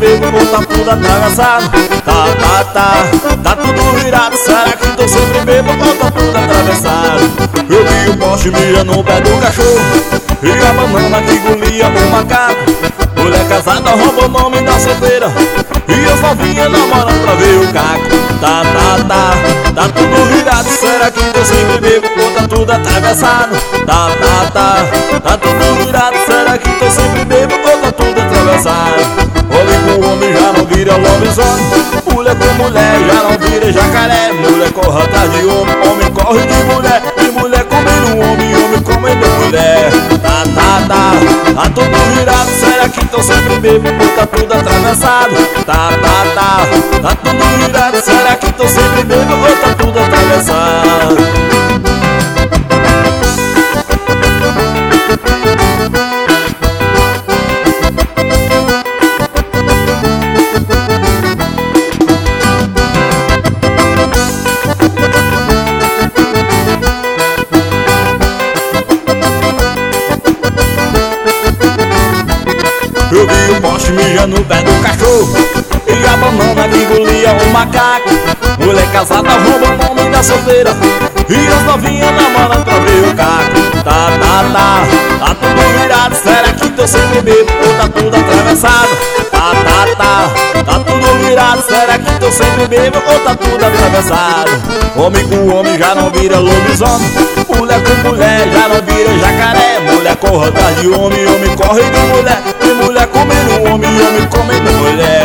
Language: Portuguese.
bebo ou tá tudo atravessado? Tá tudo virado. Será que tô sempre bebo ou tá tudo atravessado? Eu vi o poste mija no pé do cachorro e a banana que engolia o macaco. Mulher casada rouba o nome da solteira e as novinhas namoram pra ver o caco. Tá tudo virado. Será que tô sempre bebo ou tá tudo atravessado? Tá tudo virado. Será que tô sempre bebo ou tá tudo atravessado? Homem com homem já não vira lobisomem, mulher com mulher já não vira jacaré. Mulher corre atrás de homem, homem corre de mulher, e mulher comendo homem, homem comendo mulher. Tá tudo virado. Será que tô sempre bebo ou tá tudo atravessado? Tá tudo virado. Será que tô sempre bebo ou tá tudo atravessado? Eu vi o poste mija no pé do cachorro e a banana que engolia o macaco. Mulher casada rouba o nome da solteira e as novinhas namoram pra ver o caco. Tá tudo virado. Será que tô sempre bebo ou tá tudo atravessado? Tá tudo virado. Será que tô sempre bebo ou tá tudo atravessado? Homem com homem já não vira lobisomem, mulher com mulher já não vira jacaré. Mulher corre atrás de homem, homem corre de mulher, e mulher comendo homem, homem comendo mulher.